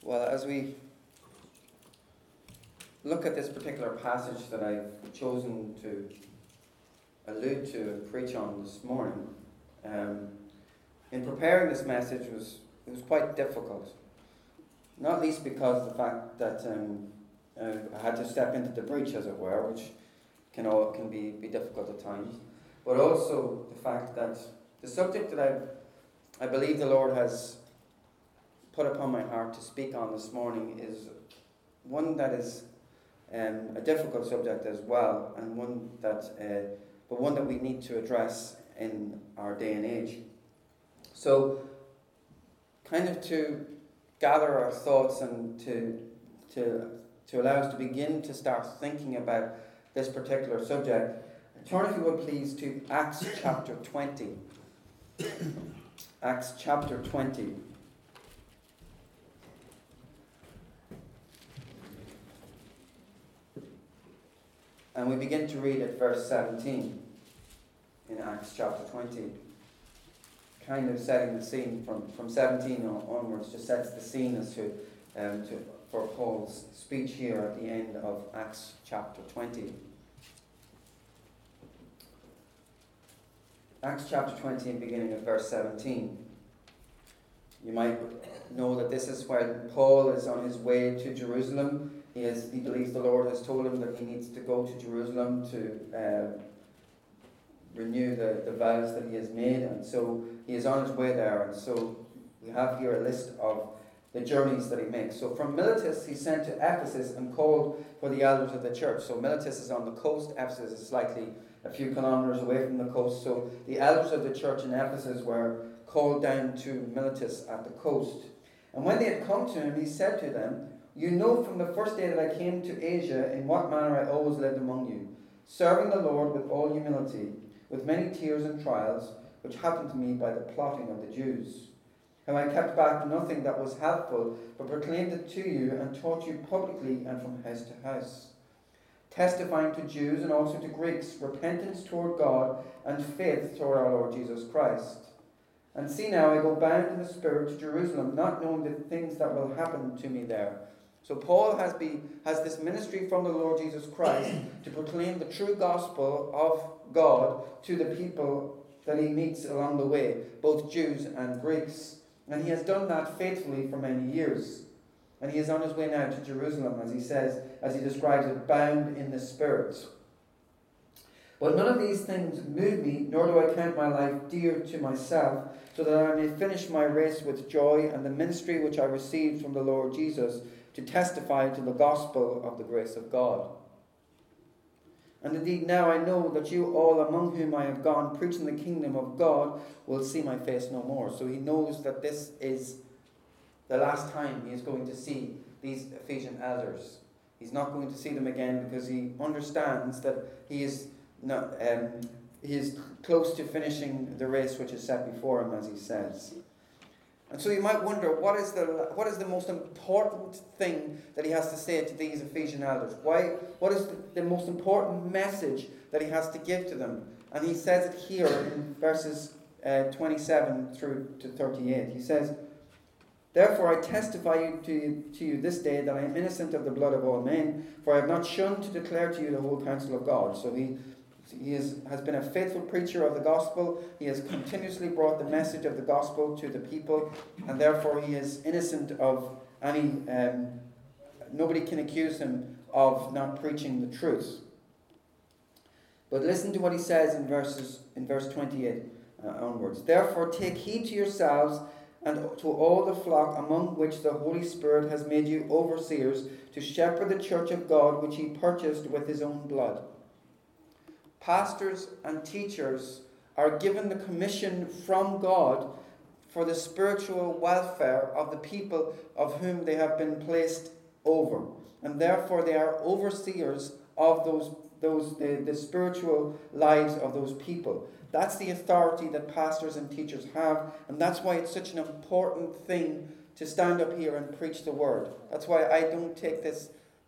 Well, as we look at this particular passage that I've chosen to allude to and preach on this morning, in preparing this message it was quite difficult. Not least because of the fact that I had to step into the breach, as it were, which can be difficult at times, but also the fact that the subject that I believe the Lord has put upon my heart to speak on this morning is one that is a difficult subject as well, and one that we need to address in our day and age. So, kind of to gather our thoughts and to allow us to begin to start thinking about this particular subject, turn, if you would please, to Acts chapter 20. Acts chapter 20. And we begin to read at verse 17 in Acts chapter 20. Kind of setting the scene from 17 onwards, just sets the scene as for Paul's speech here at the end of Acts chapter 20. Acts chapter 20 and beginning at verse 17. You might know that this is when Paul is on his way to Jerusalem. He believes the Lord has told him that he needs to go to Jerusalem to renew the vows that he has made, and so he is on his way there. And so we have here a list of the journeys that he makes. So from Miletus he sent to Ephesus and called for the elders of the church. So Miletus is on the coast, Ephesus is slightly a few kilometers away from the coast. So the elders of the church in Ephesus were called down to Miletus at the coast. And when they had come to him, he said to them, "You know from the first day that I came to Asia in what manner I always lived among you, serving the Lord with all humility, with many tears and trials, which happened to me by the plotting of the Jews. How I kept back nothing that was helpful, but proclaimed it to you and taught you publicly and from house to house, testifying to Jews and also to Greeks repentance toward God and faith toward our Lord Jesus Christ. And see now, I go bound in the Spirit to Jerusalem, not knowing the things that will happen to me there." So Paul has this ministry from the Lord Jesus Christ to proclaim the true gospel of God to the people that he meets along the way, both Jews and Greeks. And he has done that faithfully for many years. And he is on his way now to Jerusalem, as he describes it, bound in the Spirit. "But none of these things move me, nor do I count my life dear to myself, so that I may finish my race with joy and the ministry which I received from the Lord Jesus, to testify to the gospel of the grace of God. And indeed now I know that you all among whom I have gone preaching the kingdom of God will see my face no more." So he knows that this is the last time he is going to see these Ephesian elders. He's not going to see them again because he understands that he is close to finishing the race which is set before him, as he says. And so you might wonder, what is the most important thing that he has to say to these Ephesian elders? What is the most important message that he has to give to them? And he says it here in verses 27 through to 38. He says, "Therefore I testify to you this day that I am innocent of the blood of all men, for I have not shunned to declare to you the whole counsel of God." So he has been a faithful preacher of the gospel. He has continuously brought the message of the gospel to the people, and therefore he is innocent of any. Nobody can accuse him of not preaching the truth. But listen to what he says in verse 28 onwards. "Therefore take heed to yourselves and to all the flock among which the Holy Spirit has made you overseers, to shepherd the church of God which he purchased with his own blood." Pastors and teachers are given the commission from God for the spiritual welfare of the people of whom they have been placed over. And therefore they are overseers of the spiritual lives of those people. That's the authority that pastors and teachers have, and that's why it's such an important thing to stand up here and preach the word. That's why I don't take this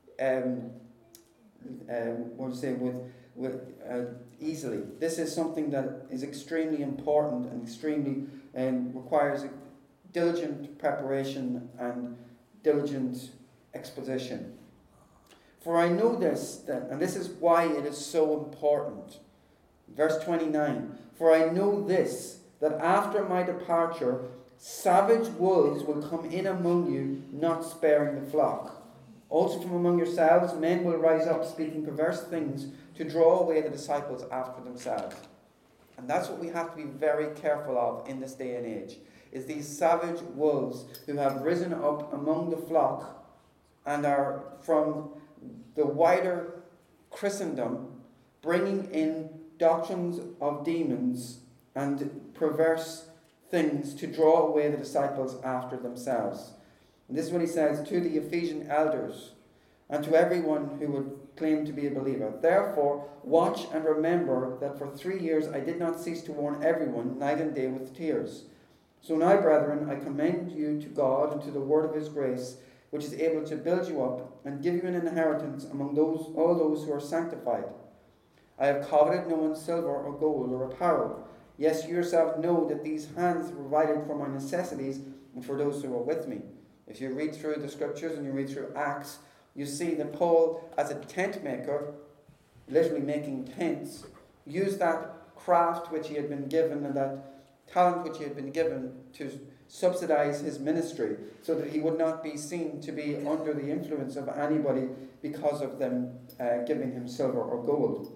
easily. This is something that is extremely important and extremely requires diligent preparation and diligent exposition. For I know this, and this is why it is so important. Verse 29, for I know this, that after my departure, savage wolves will come in among you, not sparing the flock. Also from among yourselves, men will rise up speaking perverse things to draw away the disciples after themselves. And that's what we have to be very careful of in this day and age, is these savage wolves who have risen up among the flock and are from the wider Christendom bringing in doctrines of demons and perverse things to draw away the disciples after themselves. And this is what he says to the Ephesian elders and to everyone who would claim to be a believer. Therefore, watch and remember that for 3 years I did not cease to warn everyone, night and day with tears. So now, brethren, I commend you to God and to the word of his grace, which is able to build you up and give you an inheritance among all those who are sanctified. I have coveted no one's silver or gold or apparel. Yes, you yourself know that these hands provided for my necessities and for those who are with me. If you read through the scriptures and you read through Acts, you see that Paul, as a tent maker, literally making tents, used that craft which he had been given and that talent which he had been given to subsidize his ministry, so that he would not be seen to be under the influence of anybody because of them giving him silver or gold.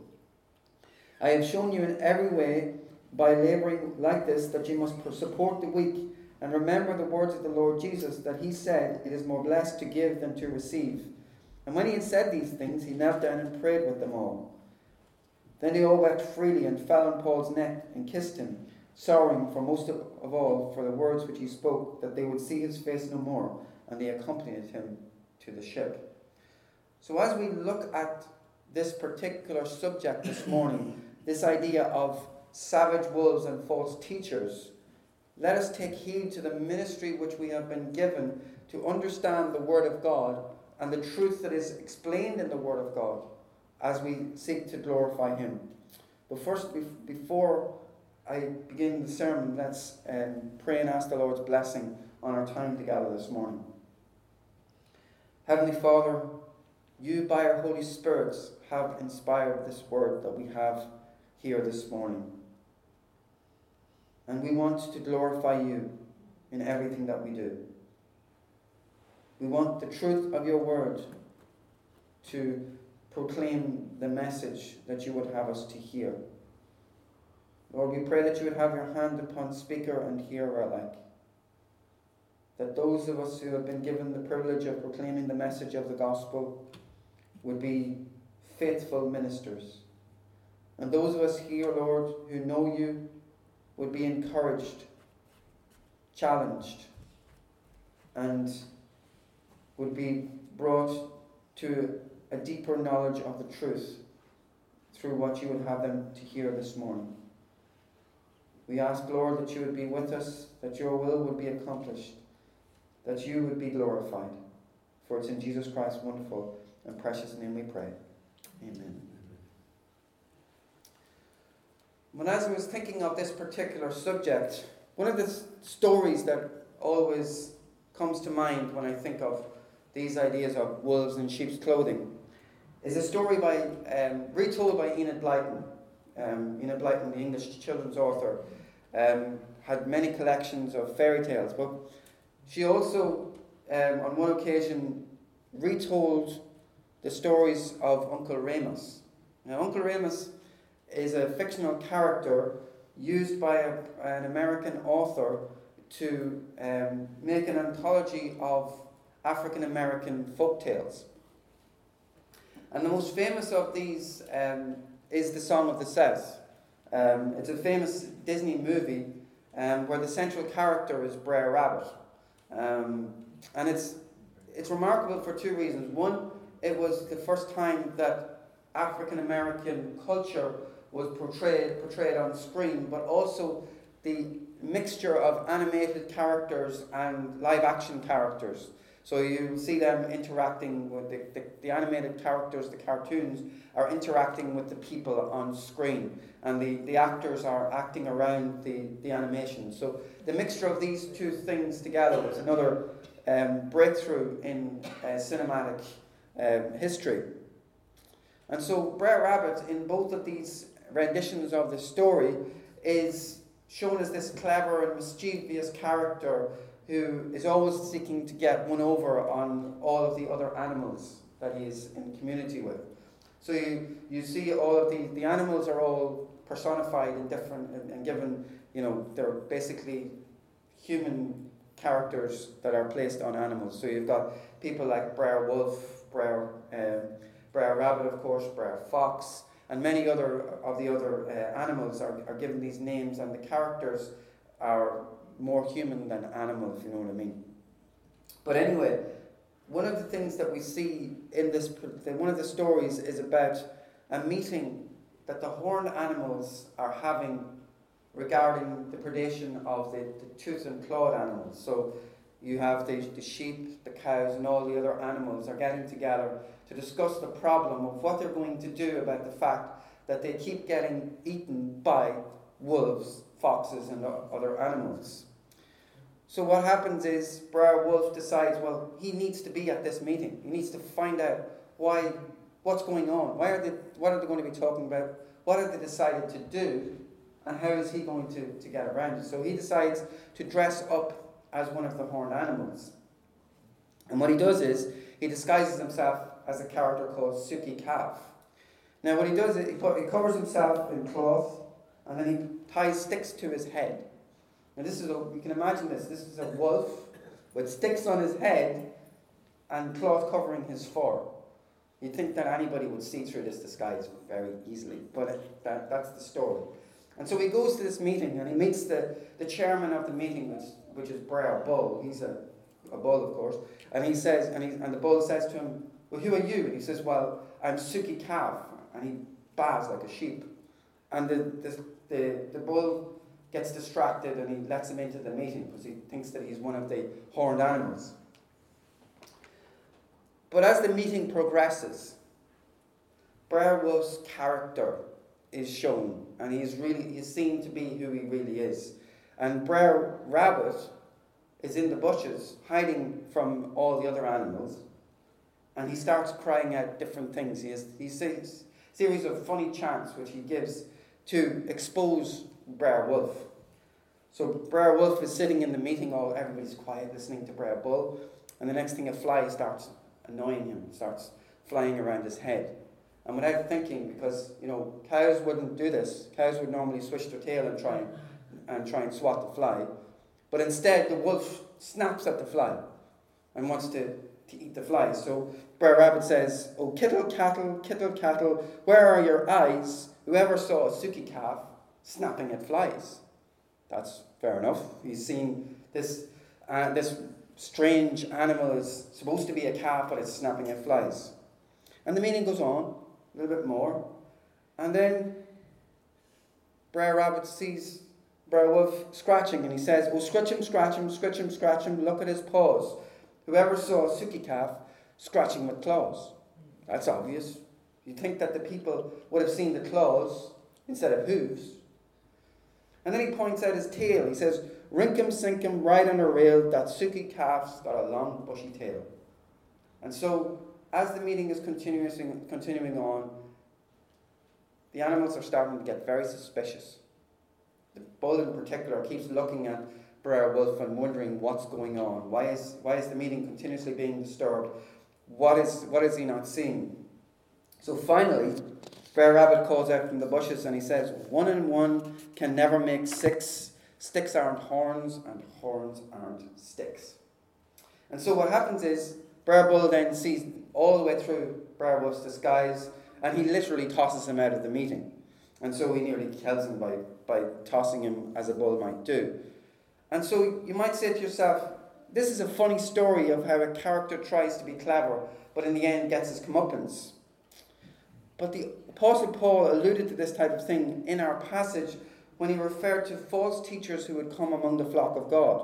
I have shown you in every way by laboring like this that you must support the weak, and remember the words of the Lord Jesus, that he said, it is more blessed to give than to receive. And when he had said these things, he knelt down and prayed with them all. Then they all wept freely and fell on Paul's neck and kissed him, sorrowing for most of all for the words which he spoke, that they would see his face no more, and they accompanied him to the ship. So as we look at this particular subject this morning, this idea of savage wolves and false teachers, let us take heed to the ministry which we have been given to understand the Word of God and the truth that is explained in the Word of God as we seek to glorify him. But first, before I begin the sermon, let's pray and ask the Lord's blessing on our time together this morning. Heavenly Father, you by your Holy Spirit have inspired this word that we have here this morning. And we want to glorify you in everything that we do. We want the truth of your word to proclaim the message that you would have us to hear. Lord, we pray that you would have your hand upon speaker and hearer alike. That those of us who have been given the privilege of proclaiming the message of the gospel would be faithful ministers. And those of us here, Lord, who know you would be encouraged, challenged, and would be brought to a deeper knowledge of the truth through what you would have them to hear this morning. We ask, Lord, that you would be with us, that your will would be accomplished, that you would be glorified. For it's in Jesus Christ's wonderful and precious name we pray. Amen. When as I was thinking of this particular subject, one of the stories that always comes to mind when I think of these ideas of wolves in sheep's clothing is a story retold by Enid Blyton. Enid Blyton, the English children's author, had many collections of fairy tales, but she also, on one occasion, retold the stories of Uncle Remus. Now, Uncle Remus is a fictional character used by an American author to make an anthology of African American folk tales. And the most famous of these is The Song of the South. It's a famous Disney movie where the central character is Brer Rabbit. And it's remarkable for two reasons. One, it was the first time that African American culture was portrayed on screen, but also the mixture of animated characters and live action characters. So you see them interacting with the animated characters, the cartoons, are interacting with the people on screen. And the actors are acting around the animation. So the mixture of these two things together was another breakthrough in cinematic history. And so Brer Rabbit, in both of these renditions of the story, is shown as this clever and mischievous character who is always seeking to get one over on all of the other animals that he is in community with. So you see all of the animals are all personified in different and given, they're basically human characters that are placed on animals. So you've got people like Brer Wolf, Brer Rabbit, of course, Brer Fox, and many other of the other animals are given these names, and the characters are more human than animal, if you know what I mean. But anyway, one of the things that we see in one of the stories is about a meeting that the horned animals are having regarding the predation of the toothed and clawed animals. So you have the sheep, the cows, and all the other animals are getting together to discuss the problem of what they're going to do about the fact that they keep getting eaten by wolves, foxes, and other animals. So what happens is Brer Wolf decides, well, he needs to be at this meeting. He needs to find out what's going on. What are they going to be talking about? What have they decided to do? And how is he going to get around it? So he decides to dress up as one of the horned animals. And what he does is, he disguises himself as a character called Suki Calf. Now what he does is, he covers himself in cloth, and then he ties sticks to his head. Now you can imagine this is a wolf with sticks on his head and cloth covering his fur. You'd think that anybody would see through this disguise very easily, but that's the story. And so he goes to this meeting, and he meets the chairman of the meeting, which is Brer Bull. He's a bull, of course. And he says, and the bull says to him, well, who are you? And he says, well, I'm Suki Calf. And he baas like a sheep. And the bull gets distracted, and he lets him into the meeting because he thinks that he's one of the horned animals. But as the meeting progresses, Brer Wolf's character is shown, and he's seen to be who he really is. And Brer Rabbit is in the bushes, hiding from all the other animals, and he starts crying out different things. He says a series of funny chants which he gives to expose Brer Wolf. So Brer Wolf is sitting in the meeting, everybody's quiet, listening to Brer Bull, and the next thing a fly starts annoying him, starts flying around his head. And without thinking, because cows wouldn't do this. Cows would normally swish their tail and try and swat the fly. But instead, the wolf snaps at the fly and wants to eat the fly. So Brer Rabbit says, "Oh, kittle cattle, where are your eyes? Whoever saw a Suki Calf snapping at flies?" That's fair enough. He's seen this strange animal is supposed to be a calf, but it's snapping at flies. And the meeting goes on a little bit more. And then Brer Rabbit sees Brer Wolf scratching, and he says, "Oh, scratch him, look at his paws. Whoever saw a Suki Calf scratching with claws?" That's obvious. You'd think that the people would have seen the claws instead of hooves. And then he points out his tail. He says, "Rinkum sinkum, right on a rail, that Suki Calf's got a long bushy tail." And so, as the meeting is continuing on, the animals are starting to get very suspicious. The bull in particular keeps looking at Brer Wolf and wondering what's going on. Why is the meeting continuously being disturbed? What is he not seeing? So finally, Brer Rabbit calls out from the bushes and he says, "1 and 1 can never make 6. Sticks aren't horns, and horns aren't sticks." And so what happens is, Brer Bull then sees all the way through Brer Wolf's disguise, and he literally tosses him out of the meeting. And so he nearly kills him by tossing him, as a bull might do. And so you might say to yourself, this is a funny story of how a character tries to be clever, but in the end gets his comeuppance. But the Apostle Paul alluded to this type of thing in our passage when he referred to false teachers who would come among the flock of God.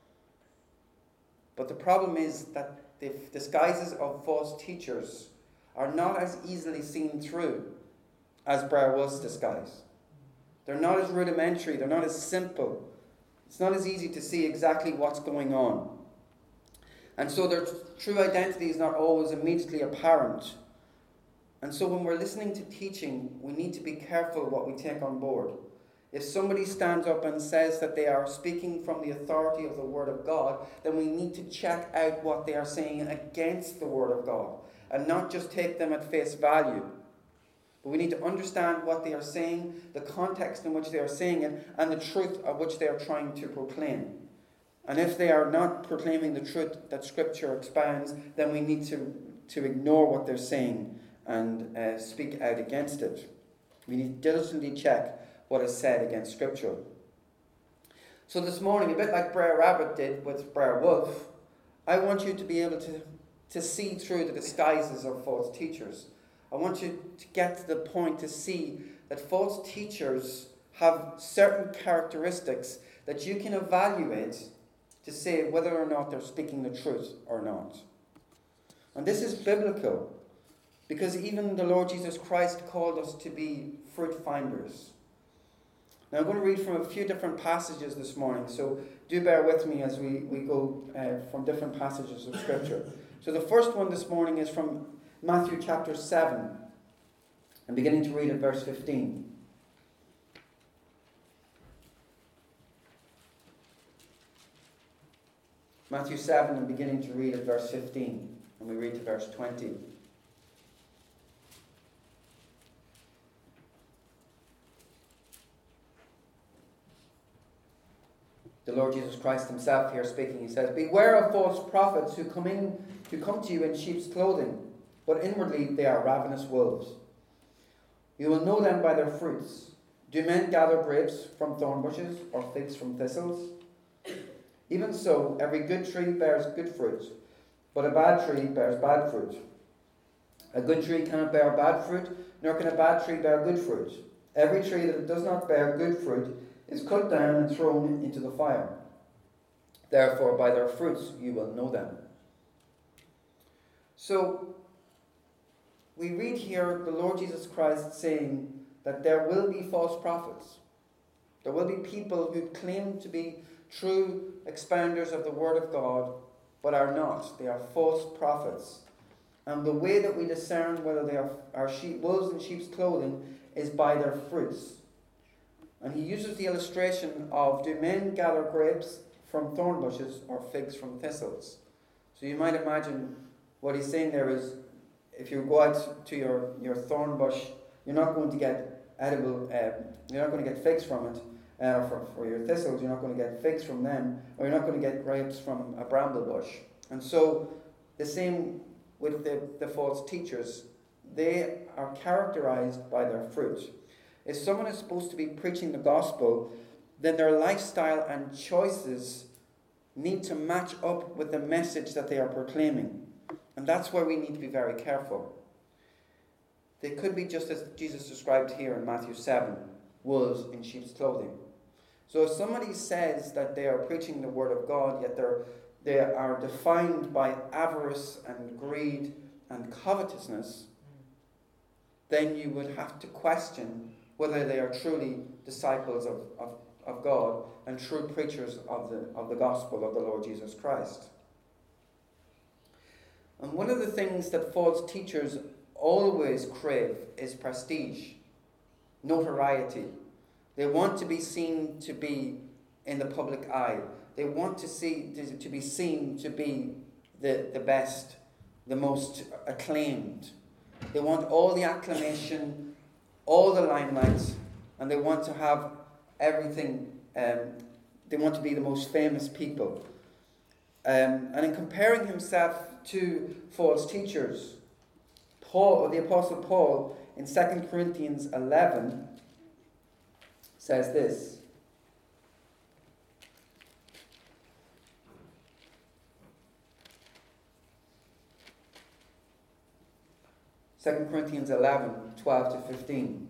But the problem is that the disguises of false teachers are not as easily seen through as Brer Wolf's disguise. They're not as rudimentary, they're not as simple. It's not as easy to see exactly what's going on. And so their true identity is not always immediately apparent. And so when we're listening to teaching, we need to be careful what we take on board. If somebody stands up and says that they are speaking from the authority of the Word of God, then we need to check out what they are saying against the Word of God, and not just take them at face value. But we need to understand what they are saying, the context in which they are saying it, and the truth of which they are trying to proclaim. And if they are not proclaiming the truth that Scripture expounds, then we need to ignore what they're saying and speak out against it. We need to diligently check what is said against Scripture. So this morning, a bit like Brer Rabbit did with Brer Wolf, I want you to be able to see through the disguises of false teachers. I want you to get to the point to see that false teachers have certain characteristics that you can evaluate to say whether or not they're speaking the truth or not. And this is biblical, because even the Lord Jesus Christ called us to be fruit finders. Now I'm going to read from a few different passages this morning, so do bear with me as we go from different passages of Scripture. So the first one this morning is from Matthew chapter 7. I'm beginning to read at verse 15. Matthew 7, I'm beginning to read at verse 15, and we read to verse 20. The Lord Jesus Christ himself here speaking, he says, "Beware of false prophets who come to you in sheep's clothing, but inwardly they are ravenous wolves. You will know them by their fruits. Do men gather grapes from thorn bushes or figs from thistles? Even so, every good tree bears good fruit, but a bad tree bears bad fruit. A good tree cannot bear bad fruit, nor can a bad tree bear good fruit. Every tree that does not bear good fruit is cut down and thrown into the fire. Therefore, by their fruits you will know them." So, we read here the Lord Jesus Christ saying that there will be false prophets. There will be people who claim to be true expounders of the Word of God, but are not. They are false prophets. And the way that we discern whether they are wolves in sheep's clothing is by their fruits. And he uses the illustration of, do men gather grapes from thorn bushes or figs from thistles? So you might imagine what he's saying there is, if you go out to your thorn bush, you're not going to get you're not going to get figs from it. For your thistles, you're not going to get figs from them, or you're not going to get grapes from a bramble bush. And so the same with the false teachers. They are characterized by their fruit. If someone is supposed to be preaching the gospel, then their lifestyle and choices need to match up with the message that they are proclaiming. And that's where we need to be very careful. They could be just as Jesus described here in Matthew 7, wolves in sheep's clothing. So if somebody says that they are preaching the word of God, yet they are defined by avarice and greed and covetousness, then you would have to question whether they are truly disciples of God and true preachers of the gospel of the Lord Jesus Christ. And one of the things that false teachers always crave is prestige, notoriety. They want to be seen to be in the public eye. They want to be seen to be the best, the most acclaimed. They want all the acclamation, all the limelight, and they want to have everything. They want to be the most famous people. And in comparing himself to false teachers, the Apostle Paul in 2 Corinthians 11 says this. Second Corinthians 11, 12 to 15.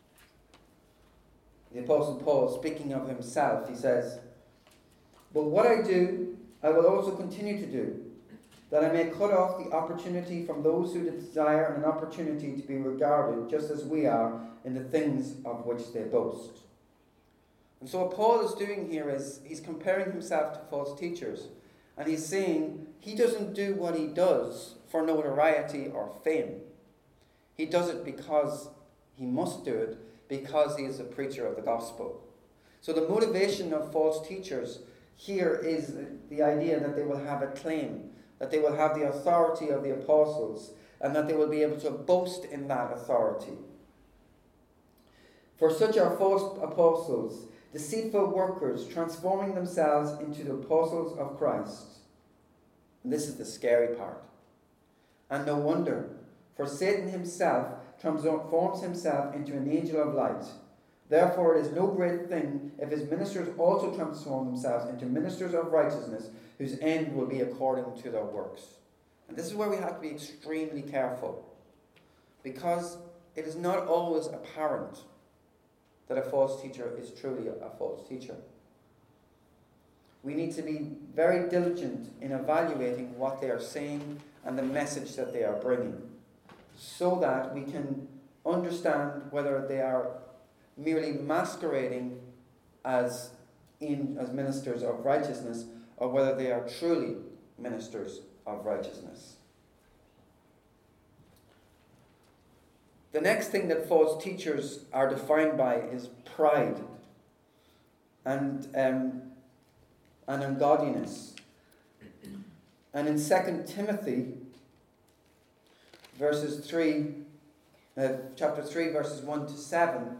The Apostle Paul, speaking of himself, he says, "But what I do, I will also continue to do, that I may cut off the opportunity from those who desire an opportunity to be regarded just as we are in the things of which they boast." And so what Paul is doing here is he's comparing himself to false teachers. And he's saying he doesn't do what he does for notoriety or fame. He does it because he must do it, because he is a preacher of the gospel. So the motivation of false teachers here is the idea that they will have a claim, that they will have the authority of the apostles, and that they will be able to boast in that authority. For such are false apostles, deceitful workers, transforming themselves into the apostles of Christ. And this is the scary part. And no wonder, for Satan himself transforms himself into an angel of light. Therefore it is no great thing if his ministers also transform themselves into ministers of righteousness, whose end will be according to their works. And this is where we have to be extremely careful, because it is not always apparent that a false teacher is truly a false teacher. We need to be very diligent in evaluating what they are saying and the message that they are bringing, so that we can understand whether they are merely masquerading as ministers of righteousness, or whether they are truly ministers of righteousness. The next thing that false teachers are defined by is pride and ungodliness. And in 2 Timothy chapter 3, verses 1 to 7,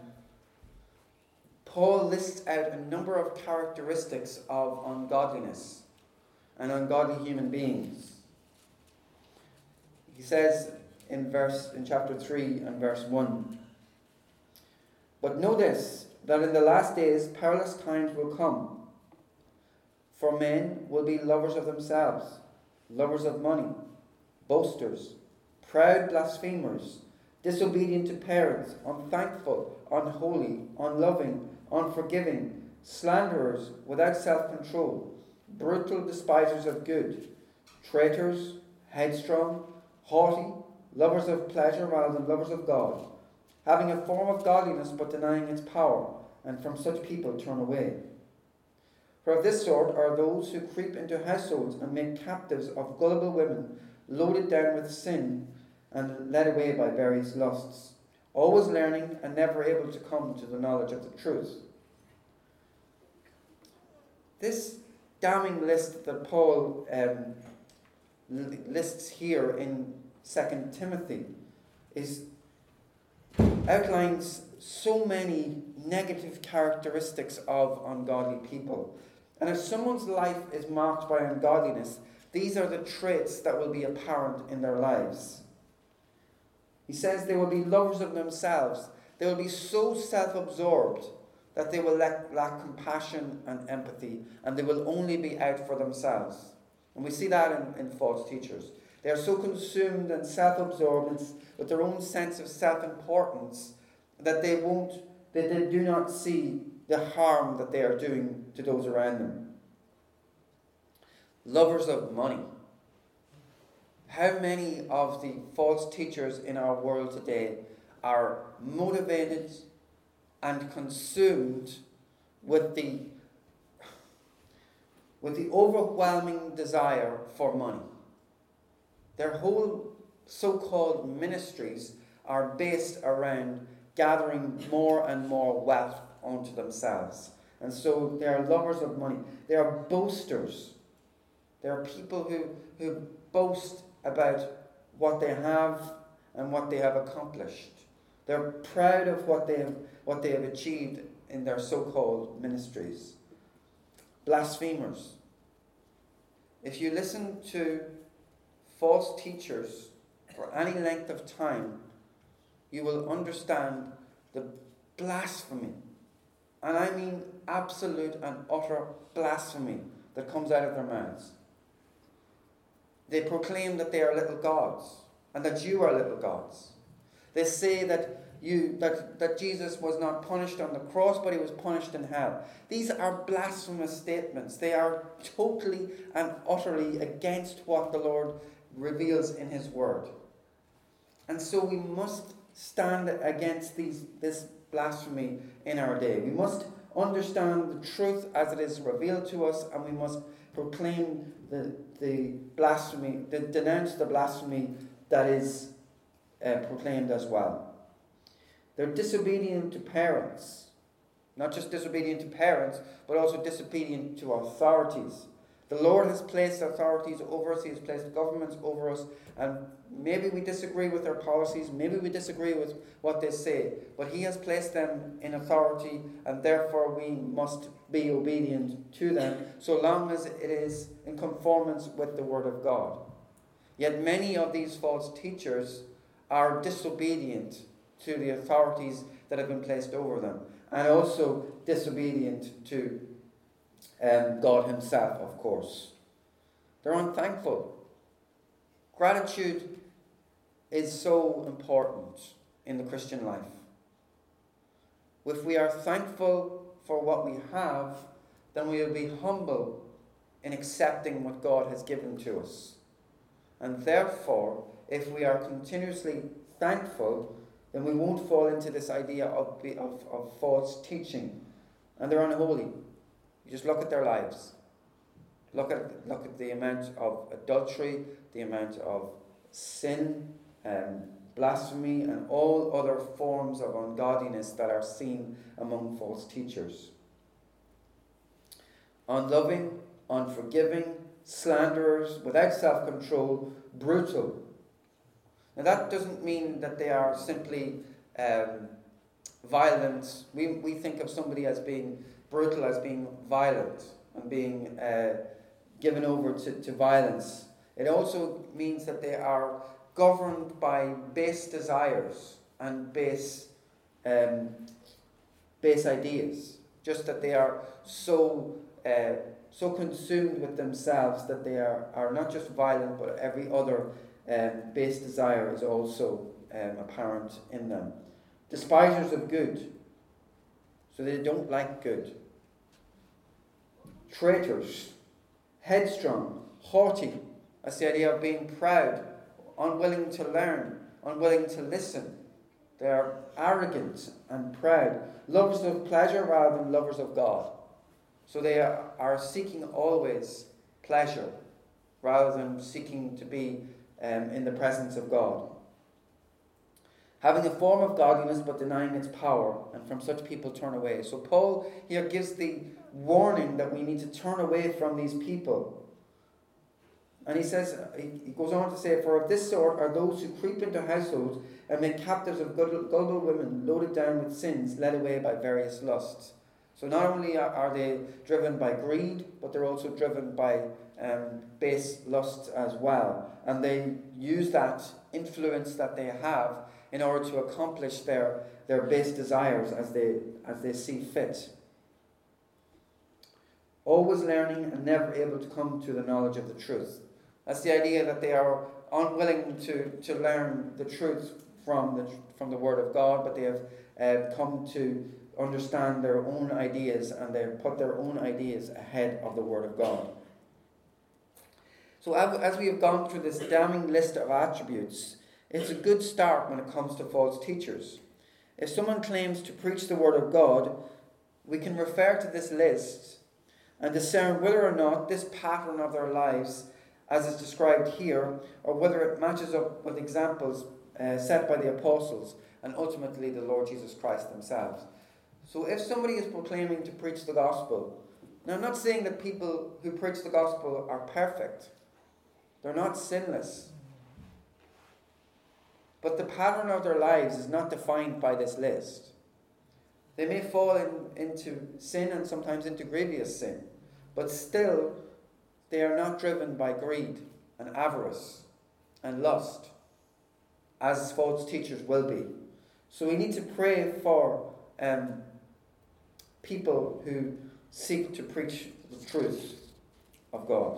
Paul lists out a number of characteristics of ungodliness and ungodly human beings. He says in chapter 3 and verse 1, "But know this, that in the last days perilous times will come. For men will be lovers of themselves, lovers of money, boasters, proud blasphemers, disobedient to parents, unthankful, unholy, unloving, unforgiving, slanderers, without self-control, brutal, despisers of good, traitors, headstrong, haughty, lovers of pleasure rather than lovers of God, having a form of godliness but denying its power, and from such people turn away. For of this sort are those who creep into households and make captives of gullible women, loaded down with sin and led away by various lusts, always learning and never able to come to the knowledge of the truth." This damning list that Paul lists here in 2 Timothy outlines so many negative characteristics of ungodly people. And if someone's life is marked by ungodliness, these are the traits that will be apparent in their lives. He says they will be lovers of themselves. They will be so self-absorbed that they will lack compassion and empathy, and they will only be out for themselves. And we see that in false teachers. They are so consumed and self-absorbed with their own sense of self-importance that they do not see the harm that they are doing to those around them. Lovers of money. How many of the false teachers in our world today are motivated and consumed with the overwhelming desire for money? Their whole so-called ministries are based around gathering more and more wealth onto themselves. And so they are lovers of money. They are boasters. They are people who boast about what they have and what they have accomplished. They're proud of what they have achieved in their so-called ministries. Blasphemers. If you listen to false teachers for any length of time, you will understand the blasphemy, and I mean absolute and utter blasphemy, that comes out of their mouths. They proclaim that they are little gods, and that you are little gods. They say that Jesus was not punished on the cross, but he was punished in hell. These are blasphemous statements. They are totally and utterly against what the Lord reveals in his word. And so we must stand against this blasphemy in our day. We must understand the truth as it is revealed to us, and we must proclaim the blasphemy, denounce the blasphemy that is proclaimed as well. They're disobedient to parents. Not just disobedient to parents, but also disobedient to authorities. The Lord has placed authorities over us. He has placed governments over us. And maybe we disagree with their policies. Maybe we disagree with what they say. But He has placed them in authority, and therefore we must be obedient to them, so long as it is in conformance with the Word of God. Yet many of these false teachers are disobedient to the authorities that have been placed over them, and also disobedient to God Himself, of course. They're unthankful. Gratitude is so important in the Christian life. If we are thankful for what we have, then we will be humble in accepting what God has given to us. And therefore, if we are continuously thankful, then we won't fall into this idea of false teaching. And they're unholy. You just look at their lives. Look at the amount of adultery, the amount of sin, blasphemy, and all other forms of ungodliness that are seen among false teachers. Unloving, unforgiving, slanderers, without self-control, brutal. Now that doesn't mean that they are simply violent. We think of somebody as being brutal, as being violent, and being given over to violence. It also means that they are governed by base desires and base ideas. Just that they are so consumed with themselves that they are not just violent, but every other base desire is also apparent in them. Despisers of good, so they don't like good. Traitors, headstrong, haughty. That's the idea of being proud, unwilling to learn, unwilling to listen. They are arrogant and proud, lovers of pleasure rather than lovers of God. So they are seeking always pleasure rather than seeking to be in the presence of God. Having a form of godliness but denying its power, and from such people turn away. So Paul here gives the warning that we need to turn away from these people. And he goes on to say, for of this sort are those who creep into households and make captives of gullible women, loaded down with sins, led away by various lusts. So not only are they driven by greed, but they're also driven by base lusts as well. And they use that influence that they have in order to accomplish their base desires as they see fit. Always learning and never able to come to the knowledge of the truth. That's the idea that they are unwilling to learn the truth from the Word of God, but they have come to understand their own ideas, and they put their own ideas ahead of the Word of God. So as we have gone through this damning list of attributes, it's a good start when it comes to false teachers. If someone claims to preach the Word of God, we can refer to this list and discern whether or not this pattern of their lives, as is described here, or whether it matches up with examples set by the apostles and ultimately the Lord Jesus Christ themselves. So if somebody is proclaiming to preach the gospel, now I'm not saying that people who preach the gospel are perfect. They're not sinless. But the pattern of their lives is not defined by this list. They may fall into sin and sometimes into grievous sin, but still they are not driven by greed and avarice and lust, as false teachers will be. So we need to pray for people who seek to preach the truth of God.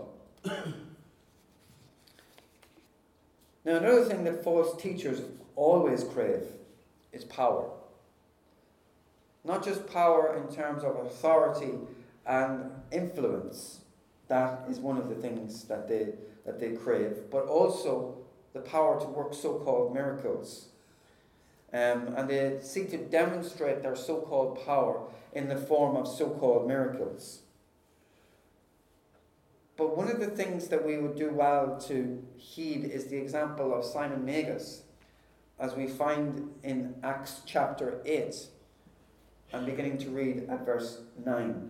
Now, another thing that false teachers always crave is power. Not just power in terms of authority and influence. That is one of the things that they crave, but also the power to work so-called miracles. And they seek to demonstrate their so-called power in the form of so-called miracles. But one of the things that we would do well to heed is the example of Simon Magus, as we find in Acts chapter 8, and beginning to read at verse 9.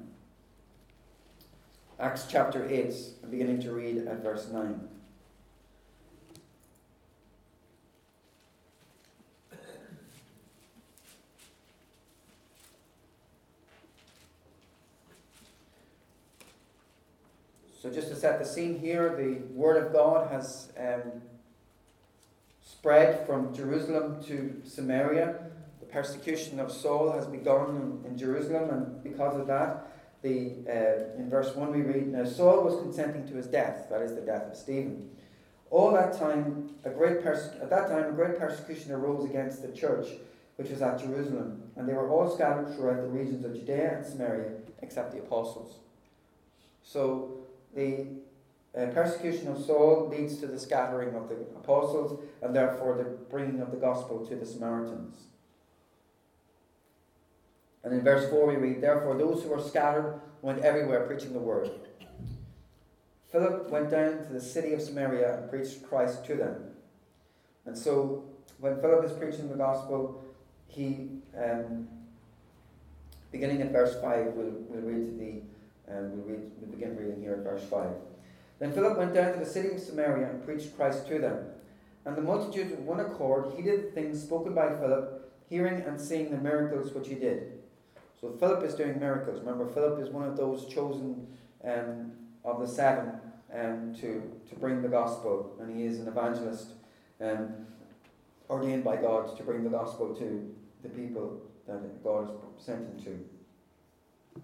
Acts chapter 8, and beginning to read at verse 9. So just to set the scene here, the Word of God has spread from Jerusalem to Samaria. The persecution of Saul has begun in Jerusalem, and because of that, in verse 1 we read, "Now Saul was consenting to his death," that is the death of Stephen. At that time, a great persecution arose against the church, which was at Jerusalem, and they were all scattered throughout the regions of Judea and Samaria, except the apostles. So the persecution of Saul leads to the scattering of the apostles, and therefore the bringing of the gospel to the Samaritans. And in verse 4 we read, "Therefore those who were scattered went everywhere preaching the word. Philip went down to the city of Samaria and preached Christ to them." And so when Philip is preaching the gospel, he, beginning at verse 5, we'll begin reading here at verse 5. "Then Philip went down to the city of Samaria and preached Christ to them. And the multitude with one accord heeded the things spoken by Philip, hearing and seeing the miracles which he did." So Philip is doing miracles. Remember, Philip is one of those chosen of the seven to bring the gospel, and he is an evangelist ordained by God to bring the gospel to the people that God has sent him to.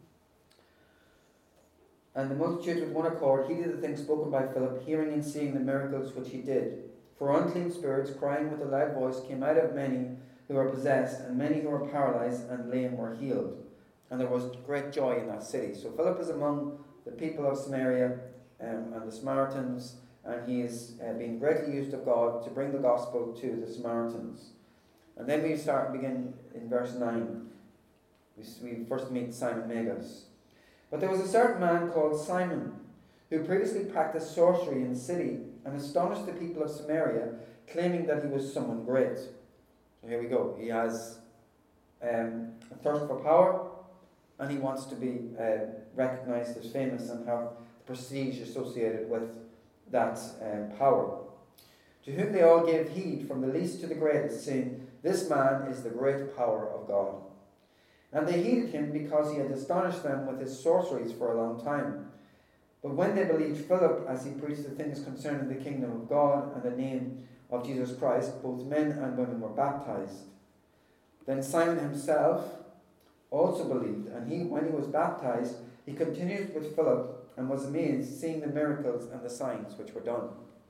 "And the multitude with one accord heeded the things spoken by Philip, hearing and seeing the miracles which he did. For unclean spirits, crying with a loud voice, came out of many who were possessed, and many who were paralyzed and lame were healed. And there was great joy in that city." So Philip is among the people of Samaria and the Samaritans, and he is being greatly used of God to bring the gospel to the Samaritans. And then we begin in verse 9. We first meet Simon Magus. "But there was a certain man called Simon, who previously practiced sorcery in the city and astonished the people of Samaria, claiming that he was someone great." So here we go. He has a thirst for power, and he wants to be recognized as famous and have the prestige associated with that power. "To whom they all gave heed, from the least to the greatest, saying, 'This man is the great power of God.' And they heeded him because he had astonished them with his sorceries for a long time. But when they believed Philip as he preached the things concerning the kingdom of God and the name of Jesus Christ, both men and women were baptized. Then Simon himself also believed, and when he was baptized, he continued with Philip and was amazed, seeing the miracles and the signs which were done."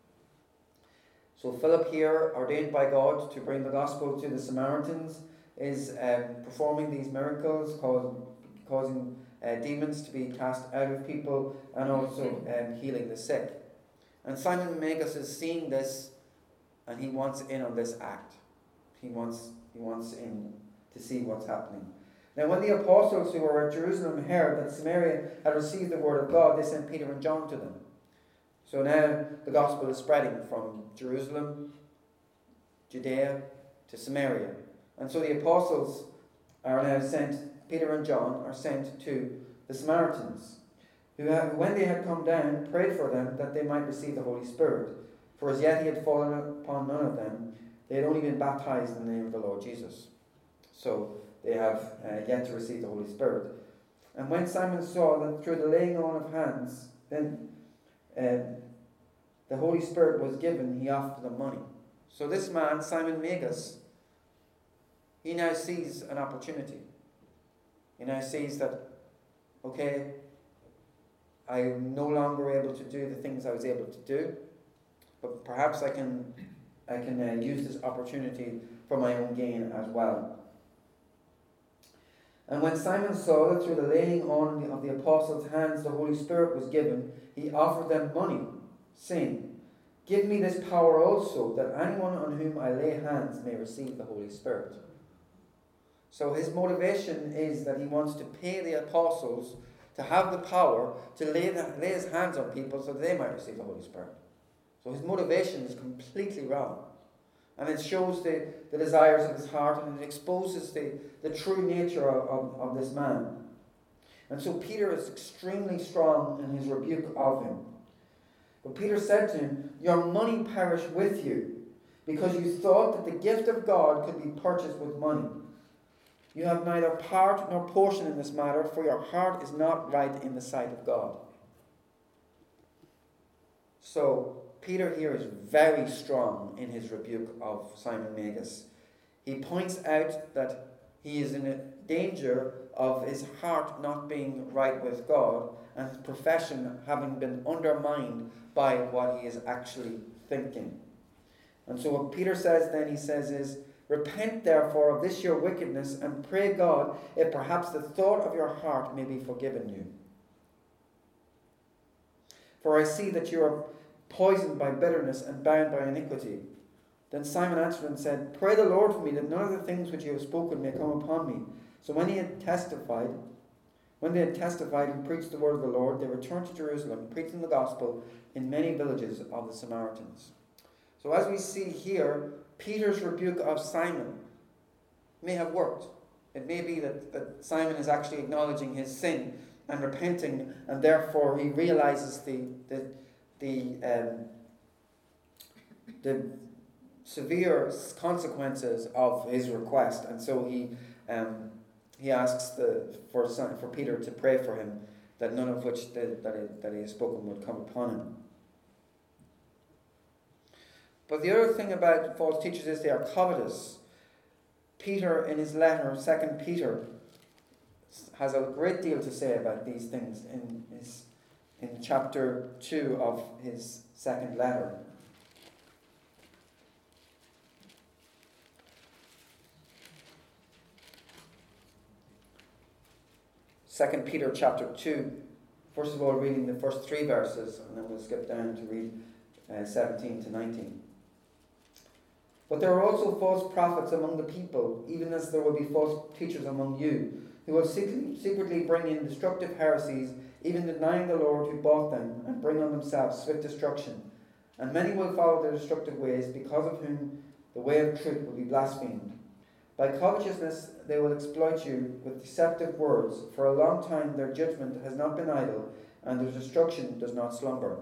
So Philip here, ordained by God to bring the gospel to the Samaritans, is performing these miracles, causing demons to be cast out of people, and also healing the sick. And Simon Magus is seeing this, and he wants in on this act. He wants in to see what's happening. "Now when the apostles who were at Jerusalem heard that Samaria had received the word of God, they sent Peter and John to them." So now the gospel is spreading from Jerusalem, Judea, to Samaria. And so the apostles are now sent, Peter and John are sent to the Samaritans, who when they had come down, prayed for them that they might receive the Holy Spirit. For as yet he had fallen upon none of them. They had only been baptized in the name of the Lord Jesus. So they have yet to receive the Holy Spirit. "And when Simon saw that through the laying on of hands, then the Holy Spirit was given, he offered them money." So this man, Simon Magus, he now sees an opportunity. He now sees that, okay, I'm no longer able to do the things I was able to do, but perhaps I can use this opportunity for my own gain as well. "And when Simon saw that through the laying on of the apostles' hands the Holy Spirit was given, he offered them money, saying, 'Give me this power also, that anyone on whom I lay hands may receive the Holy Spirit.'" So his motivation is that he wants to pay the apostles to have the power to lay his hands on people so that they might receive the Holy Spirit. So his motivation is completely wrong. And it shows the desires of his heart, and it exposes the true nature of this man. And so Peter is extremely strong in his rebuke of him. But Peter said to him, "Your money perish with you, because you thought that the gift of God could be purchased with money. You have neither part nor portion in this matter, for your heart is not right in the sight of God." So Peter here is very strong in his rebuke of Simon Magus. He points out that he is in danger of his heart not being right with God and his profession having been undermined by what he is actually thinking. And so what Peter says then, he says is, "Repent therefore of this your wickedness, and pray God if perhaps the thought of your heart may be forgiven you. For I see that you are poisoned by bitterness and bound by iniquity." Then Simon answered and said, "Pray the Lord for me, that none of the things which you have spoken may come upon me." So when they had testified and preached the word of the Lord, they returned to Jerusalem, preaching the gospel in many villages of the Samaritans. So as we see here, Peter's rebuke of Simon may have worked. It may be that Simon is actually acknowledging his sin and repenting, and therefore he realizes the severe consequences of his request, and so he asks for Peter to pray for him, that none of which that he has spoken would come upon him. But the other thing about false teachers is they are covetous. Peter, in his letter, 2 Peter, has a great deal to say about these things in chapter 2 of his second letter. Second Peter chapter 2, first of all reading the first 3 verses, and then we'll skip down to read 17 to 19. "But there are also false prophets among the people, even as there will be false teachers among you, who will secretly bring in destructive heresies, even denying the Lord who bought them, and bring on themselves swift destruction. And many will follow their destructive ways, because of whom the way of truth will be blasphemed. By covetousness they will exploit you with deceptive words. For a long time their judgment has not been idle, and their destruction does not slumber."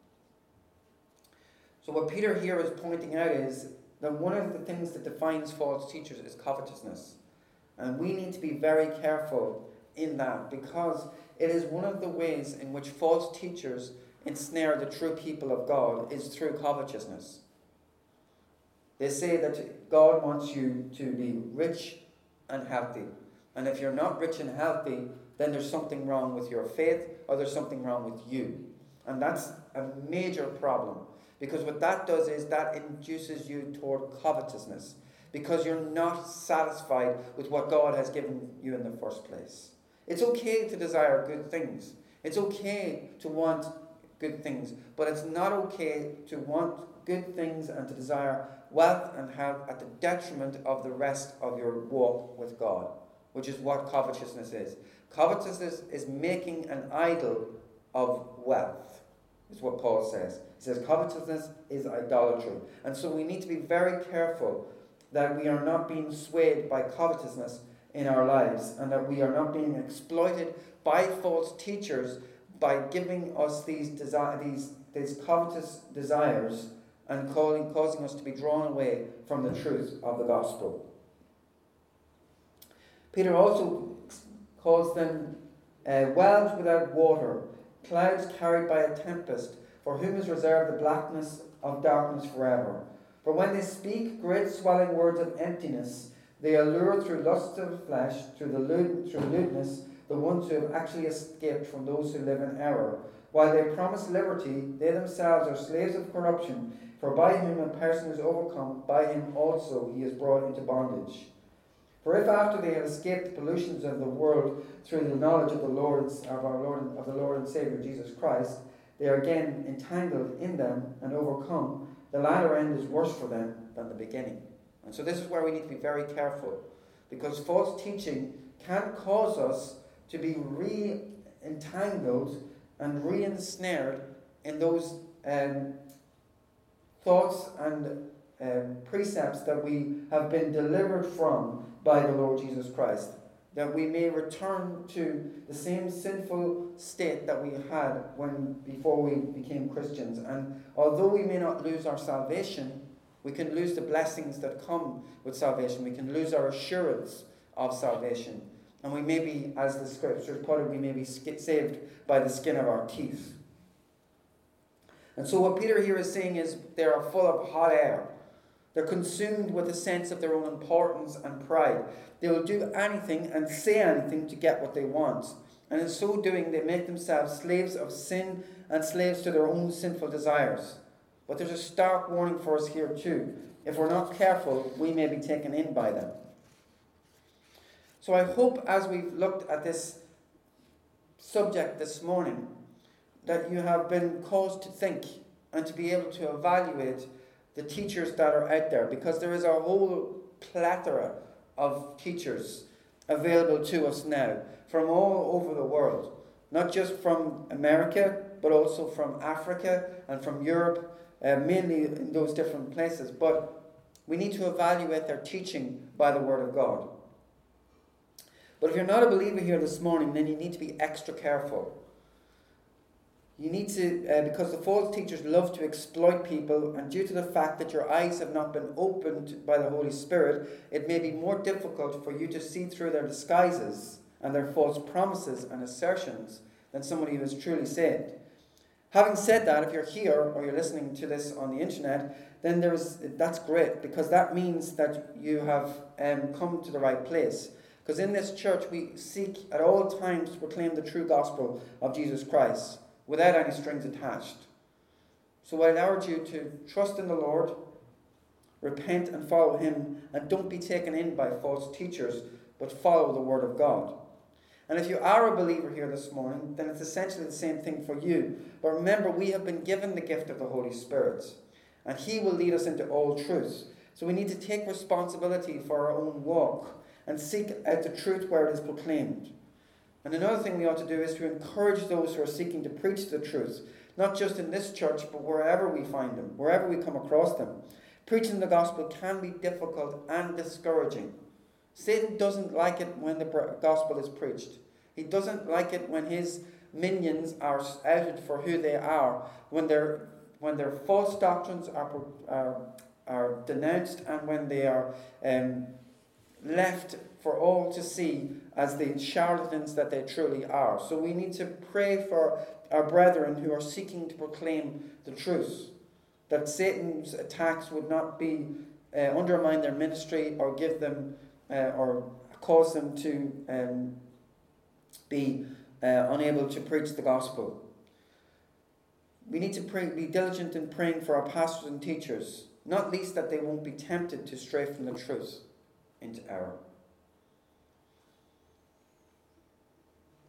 So what Peter here is pointing out is that one of the things that defines false teachers is covetousness. And we need to be very careful in that, because it is one of the ways in which false teachers ensnare the true people of God is through covetousness. They say that God wants you to be rich and healthy. And if you're not rich and healthy, then there's something wrong with your faith, or there's something wrong with you. And that's a major problem. Because what that does is that induces you toward covetousness, because you're not satisfied with what God has given you in the first place. It's okay to desire good things. It's okay to want good things, but it's not okay to want good things and to desire wealth and health at the detriment of the rest of your walk with God, which is what covetousness is. Covetousness is making an idol of wealth, is what Paul says. He says covetousness is idolatry. And so we need to be very careful that we are not being swayed by covetousness in our lives, and that we are not being exploited by false teachers by giving us these covetous desires and causing us to be drawn away from the truth of the gospel. Peter also calls them wells without water, clouds carried by a tempest, for whom is reserved the blackness of darkness forever. For when they speak great swelling words of emptiness, they allure through lust of the flesh, through lewdness, the ones who have actually escaped from those who live in error. While they promise liberty, they themselves are slaves of corruption, for by whom a person is overcome, by him also he is brought into bondage. For if after they have escaped the pollutions of the world through the knowledge of the Lord and Saviour Jesus Christ, they are again entangled in them and overcome, the latter end is worse for them than the beginning. And so this is where we need to be very careful, because false teaching can cause us to be entangled and re-ensnared in those thoughts and precepts that we have been delivered from by the Lord Jesus Christ, that we may return to the same sinful state that we had before we became Christians. And although we may not lose our salvation, we can lose the blessings that come with salvation. We can lose our assurance of salvation. And we may be, as the scriptures put it, we may be saved by the skin of our teeth. And so what Peter here is saying is they are full of hot air. They're consumed with a sense of their own importance and pride. They will do anything and say anything to get what they want. And in so doing, they make themselves slaves of sin and slaves to their own sinful desires. But there's a stark warning for us here too. If we're not careful, we may be taken in by them. So I hope as we've looked at this subject this morning, that you have been caused to think and to be able to evaluate the teachers that are out there, because there is a whole plethora of teachers available to us now from all over the world, not just from America, but also from Africa and from Europe, mainly in those different places. But we need to evaluate their teaching by the Word of God. But if you're not a believer here this morning, then you need to be extra careful. You need to, because the false teachers love to exploit people, and due to the fact that your eyes have not been opened by the Holy Spirit, it may be more difficult for you to see through their disguises and their false promises and assertions than somebody who is truly saved. Having said that, if you're here or you're listening to this on the internet, then that's great, because that means that you have come to the right place. Because in this church, we seek at all times to proclaim the true gospel of Jesus Christ, without any strings attached. So I urge you to trust in the Lord, repent and follow Him, and don't be taken in by false teachers, but follow the Word of God. And if you are a believer here this morning, then it's essentially the same thing for you. But remember, we have been given the gift of the Holy Spirit, and He will lead us into all truth. So we need to take responsibility for our own walk and seek out the truth where it is proclaimed. And another thing we ought to do is to encourage those who are seeking to preach the truth, not just in this church, but wherever we find them, wherever we come across them. Preaching the gospel can be difficult and discouraging. Satan doesn't like it when the gospel is preached. He doesn't like it when his minions are outed for who they are, when their false doctrines are denounced, and when they are left for all to see as the charlatans that they truly are. So we need to pray for our brethren who are seeking to proclaim the truth, that Satan's attacks would not be undermine their ministry or give them or cause them to be unable to preach the gospel. We need to be diligent in praying for our pastors and teachers, not least that they won't be tempted to stray from the truth into error.